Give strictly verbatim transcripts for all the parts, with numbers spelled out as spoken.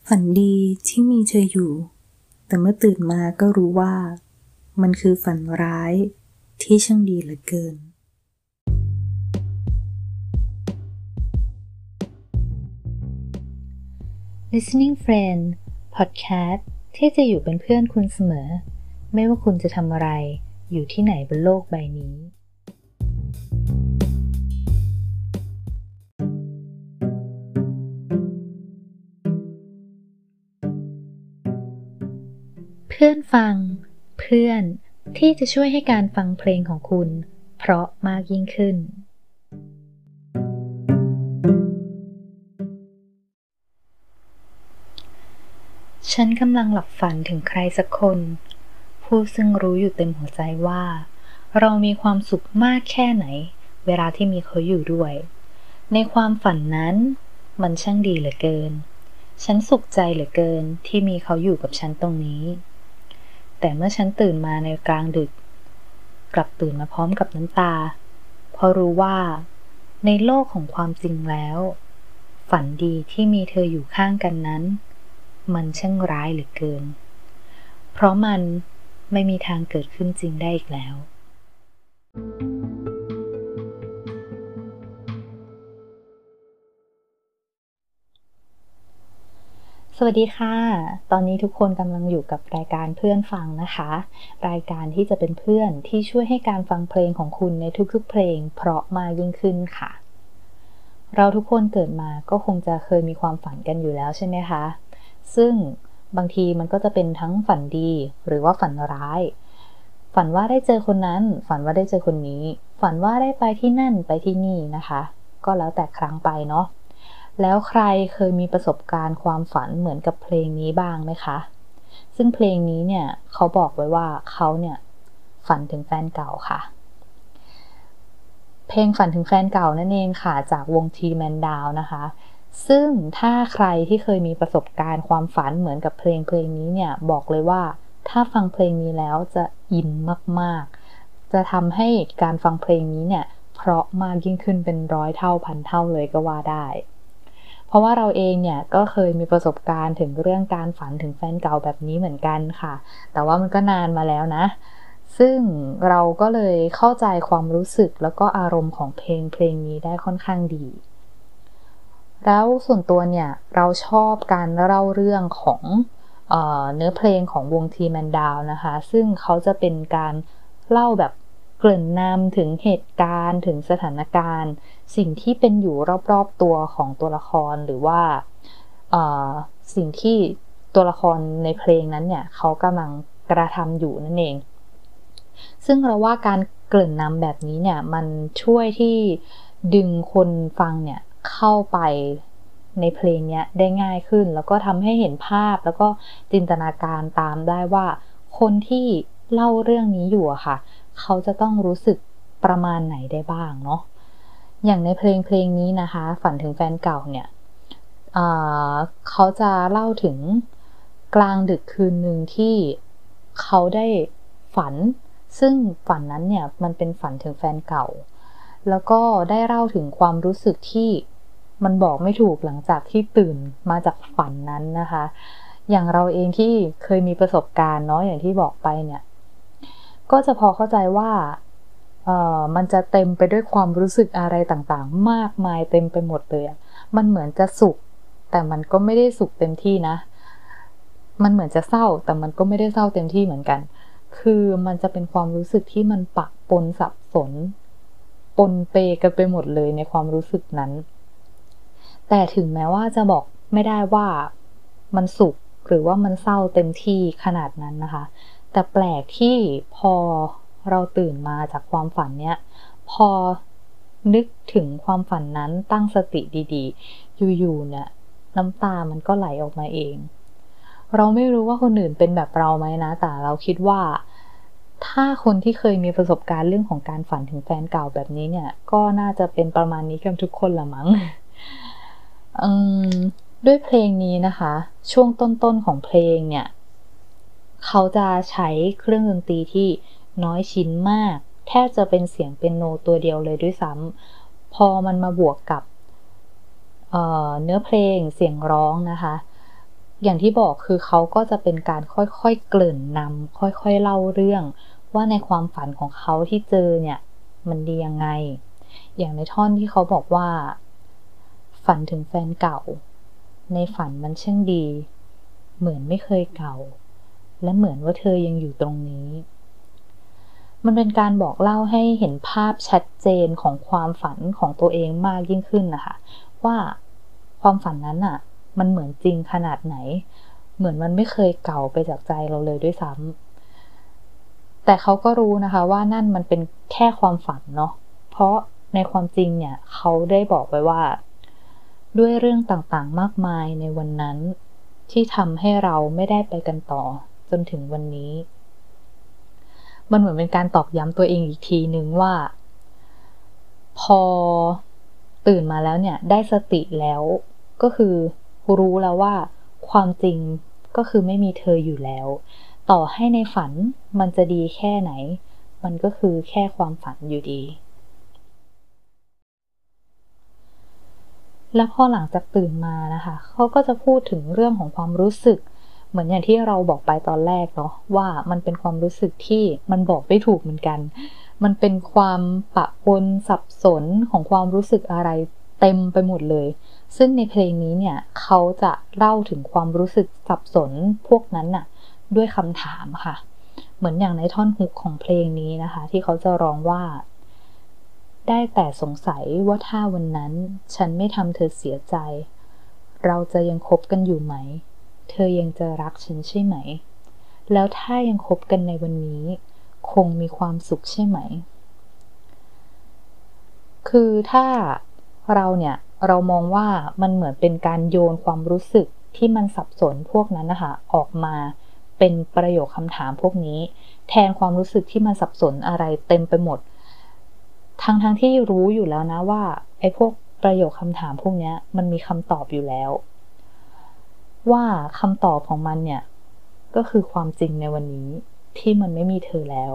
ฝันดีที่มีเธออยู่แต่เมื่อตื่นมาก็รู้ว่ามันคือฝันร้ายที่ช่างดีเหลือเกิน Listening Friend Podcast ที่จะอยู่เป็นเพื่อนคุณเสมอไม่ว่าคุณจะทำอะไรอยู่ที่ไหนบนโลกใบนี้เพื่อนฟังเพื่อนที่จะช่วยให้การฟังเพลงของคุณเพราะมากยิ่งขึ้นฉันกำลังหลับฝันถึงใครสักคนผู้ซึ่งรู้อยู่เต็มหัวใจว่าเรามีความสุขมากแค่ไหนเวลาที่มีเขาอยู่ด้วยในความฝันนั้นมันช่างดีเหลือเกินฉันสุขใจเหลือเกินที่มีเขาอยู่กับฉันตรงนี้แต่เมื่อฉันตื่นมาในกลางดึกกลับตื่นมาพร้อมกับน้ำตาเพราะรู้ว่าในโลกของความจริงแล้วฝันดีที่มีเธออยู่ข้างกันนั้นมันช่างร้ายเหลือเกินเพราะมันไม่มีทางเกิดขึ้นจริงได้อีกแล้วสวัสดีค่ะตอนนี้ทุกคนกำลังอยู่กับรายการเพื่อนฟังนะคะรายการที่จะเป็นเพื่อนที่ช่วยให้การฟังเพลงของคุณในทุกๆเพลงเพราะมากยิ่งขึ้นค่ะเราทุกคนเกิดมาก็คงจะเคยมีความฝันกันอยู่แล้วใช่ไหมคะซึ่งบางทีมันก็จะเป็นทั้งฝันดีหรือว่าฝันร้ายฝันว่าได้เจอคนนั้นฝันว่าได้เจอคนนี้ฝันว่าได้ไปที่นั่นไปที่นี่นะคะก็แล้วแต่ครั้งไปเนาะแล้วใครเคยมีประสบการณ์ความฝันเหมือนกับเพลงนี้บ้างไหมคะซึ่งเพลงนี้เนี่ยเขาบอกไว้ว่าเขาเนี่ยฝันถึงแฟนเก่าค่ะเพลงฝันถึงแฟนเก่านั่นเองค่ะจากวงทีแมนดาวนะคะซึ่งถ้าใครที่เคยมีประสบการณ์ความฝันเหมือนกับเพลงเพลงนี้เนี่ยบอกเลยว่าถ้าฟังเพลงนี้แล้วจะอินมากๆจะทำให้การฟังเพลงนี้เนี่ยเพราะมากยิ่งขึ้นเป็นร้อยเท่าพันเท่าเลยก็ว่าได้เพราะว่าเราเองเนี่ยก็เคยมีประสบการณ์ถึงเรื่องการฝันถึงแฟนเก่าแบบนี้เหมือนกันค่ะแต่ว่ามันก็นานมาแล้วนะซึ่งเราก็เลยเข้าใจความรู้สึกแล้วก็อารมณ์ของเพลงเพลงนี้ได้ค่อนข้างดีแล้วส่วนตัวเนี่ยเราชอบการเล่าเรื่องของเอ่อเนื้อเพลงของวงทีแมนดาวนะคะซึ่งเขาจะเป็นการเล่าแบบเกริ่นนำถึงเหตุการณ์ถึงสถานการณ์สิ่งที่เป็นอยู่รอบๆตัวของตัวละครหรือว่าเอ่อสิ่งที่ตัวละครในเพลงนั้นเนี่ยเขากำลังกระทำอยู่นั่นเองซึ่งเราว่าการเกริ่นนำแบบนี้เนี่ยมันช่วยที่ดึงคนฟังเนี่ยเข้าไปในเพลงนี้ได้ง่ายขึ้นแล้วก็ทำให้เห็นภาพแล้วก็จินตนาการตามได้ว่าคนที่เล่าเรื่องนี้อยู่อะค่ะเขาจะต้องรู้สึกประมาณไหนได้บ้างเนาะอย่างในเพลงเพลงนี้นะคะฝันถึงแฟนเก่าเนี่ยเขาจะเล่าถึงกลางดึกคืนหนึ่งที่เขาได้ฝันซึ่งฝันนั้นเนี่ยมันเป็นฝันถึงแฟนเก่าแล้วก็ได้เล่าถึงความรู้สึกที่มันบอกไม่ถูกหลังจากที่ตื่นมาจากฝันนั้นนะคะอย่างเราเองที่เคยมีประสบการณ์เนาะอย่างที่บอกไปเนี่ยก็จะพอเข้าใจว่าเอ่อมันจะเต็มไปด้วยความรู้สึกอะไรต่างๆมากมายเต็มไปหมดเลยมันเหมือนจะสุขแต่มันก็ไม่ได้สุขเต็มที่นะมันเหมือนจะเศร้าแต่มันก็ไม่ได้เศร้าเต็มที่เหมือนกันคือมันจะเป็นความรู้สึกที่มันปะปนสับสนปนเปกันไปหมดเลยในความรู้สึกนั้นแต่ถึงแม้ว่าจะบอกไม่ได้ว่ามันสุขหรือว่ามันเศร้าเต็มที่ขนาดนั้นนะคะแต่แปลกที่พอเราตื่นมาจากความฝันเนี้ยพอนึกถึงความฝันนั้นตั้งสติดีๆอยู่ๆเนี่ยน้ำตามันก็ไหลออกมาเองเราไม่รู้ว่าคนอื่นเป็นแบบเราไหมนะแต่เราคิดว่าถ้าคนที่เคยมีประสบการณ์เรื่องของการฝันถึงแฟนเก่าแบบนี้เนี่ยก็น่าจะเป็นประมาณนี้กันทุกคนละมั้งด้วยเพลงนี้นะคะช่วงต้นๆของเพลงเนี่ยเขาจะใช้เครื่องดนตรีที่น้อยชิ้นมากแทบจะเป็นเสียงเปียโนตัวเดียวเลยด้วยซ้ำพอมันมาบวกกับ เอ่อ เนื้อเพลงเสียงร้องนะคะอย่างที่บอกคือเขาก็จะเป็นการค่อยๆเกริ่นนำค่อยๆเล่าเรื่องว่าในความฝันของเขาที่เจอเนี่ยมันดียังไงอย่างในท่อนที่เขาบอกว่าฝันถึงแฟนเก่าในฝันมันช่างดีเหมือนไม่เคยเก่าและเหมือนว่าเธอยังอยู่ตรงนี้มันเป็นการบอกเล่าให้เห็นภาพชัดเจนของความฝันของตัวเองมากยิ่งขึ้นนะคะว่าความฝันนั้นอ่ะมันเหมือนจริงขนาดไหนเหมือนมันไม่เคยเก่าไปจากใจเราเลยด้วยซ้ำแต่เขาก็รู้นะคะว่านั่นมันเป็นแค่ความฝันเนาะเพราะในความจริงเนี่ยเขาได้บอกไว้ว่าด้วยเรื่องต่างๆมากมายในวันนั้นที่ทำให้เราไม่ได้ไปกันต่อจนถึงวันนี้มันเหมือนเป็นการตอกย้ำตัวเองอีกทีนึงว่าพอตื่นมาแล้วเนี่ยได้สติแล้วก็คือรู้แล้วว่าความจริงก็คือไม่มีเธออยู่แล้วต่อให้ในฝันมันจะดีแค่ไหนมันก็คือแค่ความฝันอยู่ดีแล้วพอหลังจากตื่นมานะคะเขาก็จะพูดถึงเรื่องของความรู้สึกเหมือนอย่างที่เราบอกไปตอนแรกเนาะว่ามันเป็นความรู้สึกที่มันบอกไม่ถูกเหมือนกันมันเป็นความปะปนสับสนของความรู้สึกอะไรเต็มไปหมดเลยซึ่งในเพลงนี้เนี่ยเขาจะเล่าถึงความรู้สึกสับสนพวกนั้นน่ะด้วยคำถามค่ะเหมือนอย่างในท่อนฮุกของเพลงนี้นะคะที่เขาจะร้องว่าได้แต่สงสัยว่าถ้าวันนั้นฉันไม่ทำเธอเสียใจเราจะยังคบกันอยู่ไหมเธอยังจะรักฉันใช่ไหมแล้วถ้ายังคบกันในวันนี้คงมีความสุขใช่ไหมคือถ้าเราเนี่ยเรามองว่ามันเหมือนเป็นการโยนความรู้สึกที่มันสับสนพวกนั้นนะคะออกมาเป็นประโยคคำถามพวกนี้แทนความรู้สึกที่มันสับสนอะไรเต็มไปหมดทั้งทั้งที่รู้อยู่แล้วนะว่าไอ้พวกประโยคคำถามพวกนี้มันมีคำตอบอยู่แล้วว่าคำตอบของมันเนี่ยก็คือความจริงในวันนี้ที่มันไม่มีเธอแล้ว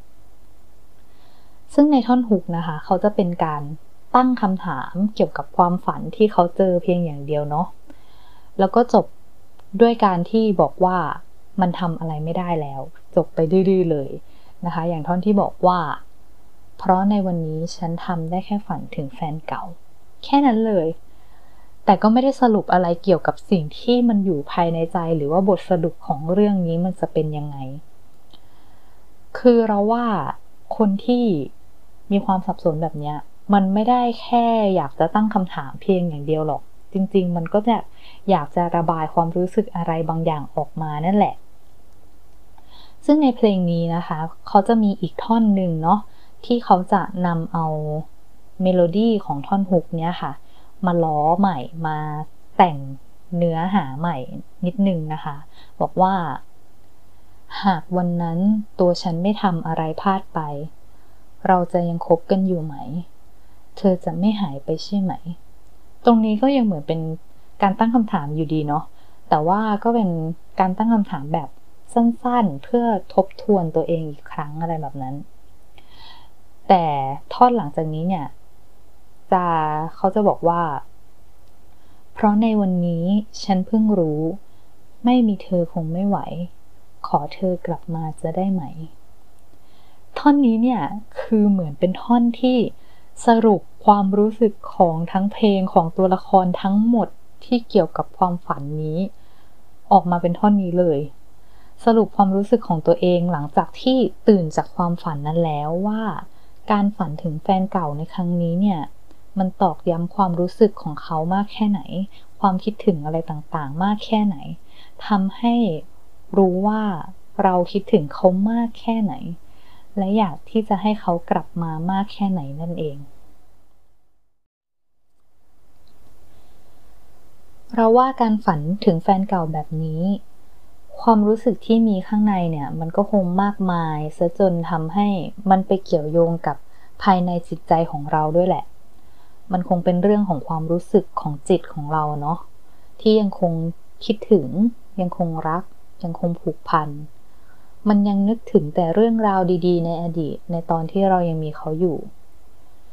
ซึ่งในท่อนฮุกนะคะเขาจะเป็นการตั้งคำถามเกี่ยวกับความฝันที่เขาเจอเพียงอย่างเดียวเนาะแล้วก็จบด้วยการที่บอกว่ามันทำอะไรไม่ได้แล้วจบไปดื้อๆเลยนะคะอย่างท่อนที่บอกว่าเพราะในวันนี้ฉันทำได้แค่ฝันถึงแฟนเก่าแค่นั้นเลยแต่ก็ไม่ได้สรุปอะไรเกี่ยวกับสิ่งที่มันอยู่ภายในใจหรือว่าบทสรุปของเรื่องนี้มันจะเป็นยังไงคือเราว่าคนที่มีความสับสนแบบนี้มันไม่ได้แค่อยากจะตั้งคำถามเพียงอย่างเดียวหรอกจริงๆมันก็จะอยากจะระบายความรู้สึกอะไรบางอย่างออกมานั่นแหละซึ่งในเพลงนี้นะคะเขาจะมีอีกท่อนหนึ่งเนาะที่เขาจะนำเอาเมโลดี้ของท่อนฮุกเนี้ยค่ะมาล้อใหม่มาแต่งเนื้อหาใหม่นิดนึงนะคะบอกว่าหากวันนั้นตัวฉันไม่ทำอะไรพลาดไปเราจะยังคบกันอยู่ไหมเธอจะไม่หายไปใช่ไหมตรงนี้ก็ยังเหมือนเป็นการตั้งคำถามอยู่ดีเนาะแต่ว่าก็เป็นการตั้งคำถามแบบสั้นๆเพื่อทบทวนตัวเองอีกครั้งอะไรแบบนั้นแต่ท่อนหลังจากนี้เนี่ยจะเขาจะบอกว่าเพราะในวันนี้ฉันเพิ่งรู้ไม่มีเธอคงไม่ไหวขอเธอกลับมาจะได้ไหมท่อนนี้เนี่ยคือเหมือนเป็นท่อนที่สรุปความรู้สึกของทั้งเพลงของตัวละครทั้งหมดที่เกี่ยวกับความฝันนี้ออกมาเป็นท่อนนี้เลยสรุปความรู้สึกของตัวเองหลังจากที่ตื่นจากความฝันนั้นแล้วว่าการฝันถึงแฟนเก่าในครั้งนี้เนี่ยมันตอกย้ำความรู้สึกของเขามากแค่ไหนความคิดถึงอะไรต่างๆมากแค่ไหนทำให้รู้ว่าเราคิดถึงเขามากแค่ไหนและอยากที่จะให้เขากลับมามากแค่ไหนนั่นเองเราว่าการฝันถึงแฟนเก่าแบบนี้ความรู้สึกที่มีข้างในเนี่ยมันก็คงมากมายซะจนทำให้มันไปเกี่ยวโยงกับภายในจิตใจของเราด้วยแหละมันคงเป็นเรื่องของความรู้สึกของจิตของเราเนาะที่ยังคงคิดถึงยังคงรักยังคงผูกพันมันยังนึกถึงแต่เรื่องราวดีๆในอดีตในตอนที่เรายังมีเขาอยู่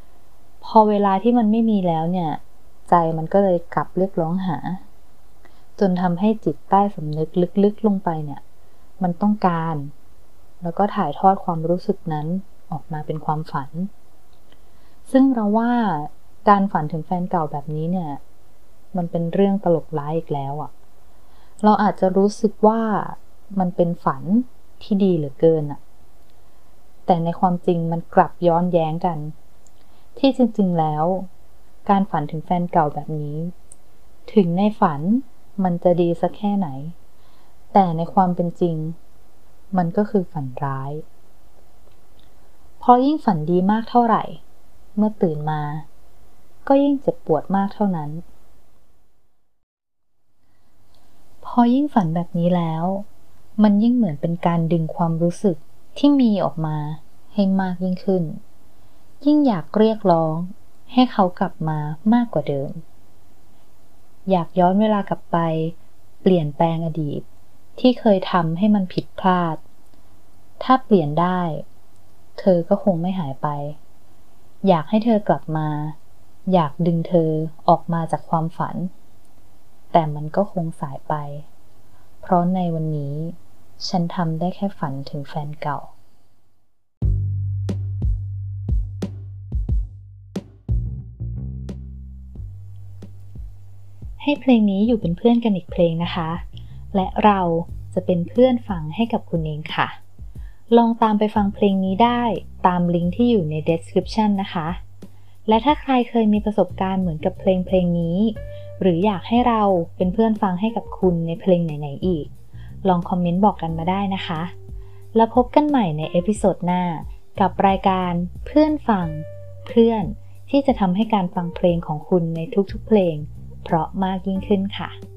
พอเวลาที่มันไม่มีแล้วเนี่ยใจมันก็เลยกลับเรียกร้องหาจนทำให้จิตใต้สำนึกลึกๆลงไปเนี่ยมันต้องการแล้วก็ถ่ายทอดความรู้สึกนั้นออกมาเป็นความฝันซึ่งเราว่าการฝันถึงแฟนเก่าแบบนี้เนี่ยมันเป็นเรื่องตลกร้ายอีกแล้วอ่ะเราอาจจะรู้สึกว่ามันเป็นฝันที่ดีเหลือเกินอ่ะแต่ในความจริงมันกลับย้อนแย้งกันที่จริงๆแล้วการฝันถึงแฟนเก่าแบบนี้ถึงในฝันมันจะดีสักแค่ไหนแต่ในความเป็นจริงมันก็คือฝันร้ายเพราะยิ่งฝันดีมากเท่าไหร่เมื่อตื่นมาก็ยิ่งเจ็บปวดมากเท่านั้นพอยิ่งฝันแบบนี้แล้วมันยิ่งเหมือนเป็นการดึงความรู้สึกที่มีออกมาให้มากยิ่งขึ้นยิ่งอยากเรียกร้องให้เขากลับมามากกว่าเดิมอยากย้อนเวลากลับไปเปลี่ยนแปลงอดีตที่เคยทำให้มันผิดพลาดถ้าเปลี่ยนได้เธอก็คงไม่หายไปอยากให้เธอกลับมาอยากดึงเธอออกมาจากความฝันแต่มันก็คงสายไปเพราะในวันนี้ฉันทำได้แค่ฝันถึงแฟนเก่าให้เพลงนี้อยู่เป็นเพื่อนกันอีกเพลงนะคะและเราจะเป็นเพื่อนฟังให้กับคุณเองค่ะลองตามไปฟังเพลงนี้ได้ตามลิงก์ที่อยู่ใน description นะคะและถ้าใครเคยมีประสบการณ์เหมือนกับเพลงเพลงนี้หรืออยากให้เราเป็นเพื่อนฟังให้กับคุณในเพลงไหนๆอีกลองคอมเมนต์บอกกันมาได้นะคะแล้วพบกันใหม่ในเอพิโซดหน้ากับรายการเพื่อนฟังเพื่อนที่จะทำให้การฟังเพลงของคุณในทุกๆเพลงเพราะมากยิ่งขึ้นค่ะ